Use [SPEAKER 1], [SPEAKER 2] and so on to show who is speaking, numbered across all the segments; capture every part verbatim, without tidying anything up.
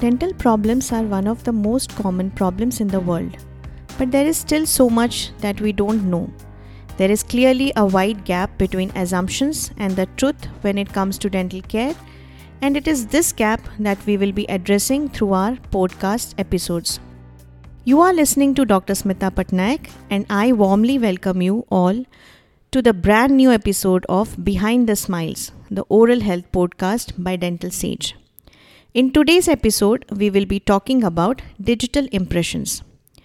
[SPEAKER 1] Dental problems are one of the most common problems in the world, but there is still so much that we don't know. There is clearly a wide gap between assumptions and the truth when it comes to dental care, and it is this gap that we will be addressing through our podcast episodes. You are listening to Doctor Smita Patnaik, and I warmly welcome you all to the brand new episode of Behind the Smiles, the oral health podcast by Dental Sage. In today's episode, we will be talking about digital impressions.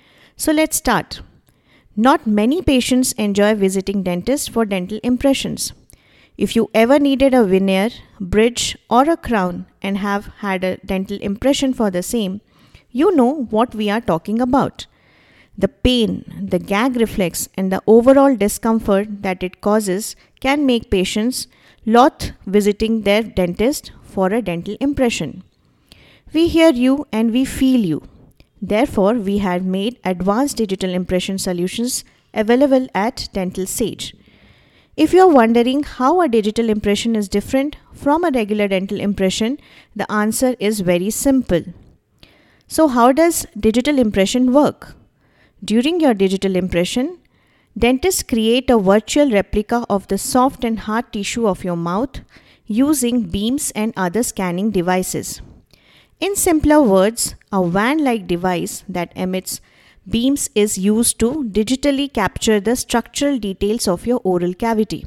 [SPEAKER 1] So let's start. Not many patients enjoy visiting dentists for dental impressions. If you ever needed a veneer, bridge or a crown and have had a dental impression for the same, you know what we are talking about. The pain, the gag reflex and the overall discomfort that it causes can make patients loath visiting their dentist for a dental impression. We hear you and we feel you. Therefore, we have made advanced digital impression solutions available at Dental Sage. If you are wondering how a digital impression is different from a regular dental impression, the answer is very simple. So, how does digital impression work? During your digital impression, dentists create a virtual replica of the soft and hard tissue of your mouth using beams and other scanning devices. In simpler words, a van-like device that emits beams is used to digitally capture the structural details of your oral cavity.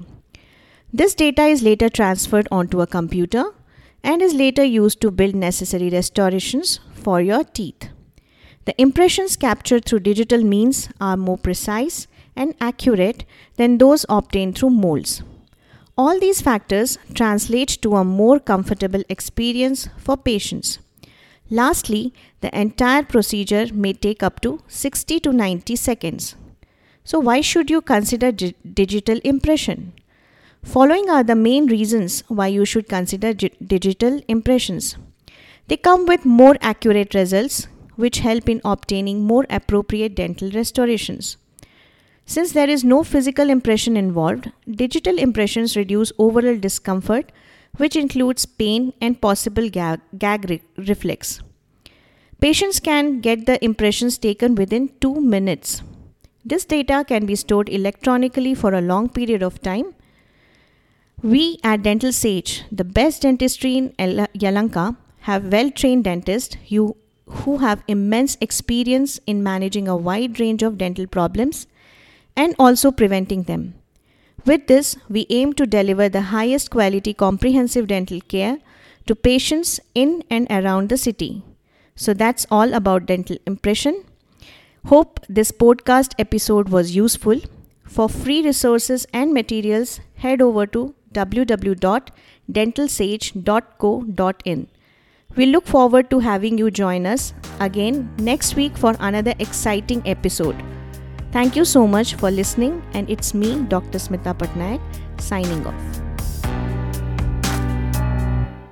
[SPEAKER 1] This data is later transferred onto a computer and is later used to build necessary restorations for your teeth. The impressions captured through digital means are more precise and accurate than those obtained through molds. All these factors translate to a more comfortable experience for patients. Lastly, the entire procedure may take up to sixty to ninety seconds. So why should you consider gi- digital impression? Following are the main reasons why you should consider gi- digital impressions. They come with more accurate results, which help in obtaining more appropriate dental restorations. Since there is no physical impression involved, digital impressions reduce overall discomfort, which includes pain and possible gag, gag re- reflex. Patients can get the impressions taken within two minutes. This data can be stored electronically for a long period of time. We at Dental Sage, the best dentistry in Yelahanka, have well-trained dentists who, who have immense experience in managing a wide range of dental problems and also preventing them. With this, we aim to deliver the highest quality comprehensive dental care to patients in and around the city. So that's all about dental impression. Hope this podcast episode was useful. For free resources and materials, head over to w w w dot dental sage dot co dot in. We look forward to having you join us again next week for another exciting episode. Thank you so much for listening, and it's me, Doctor Smita Patnaik, signing off.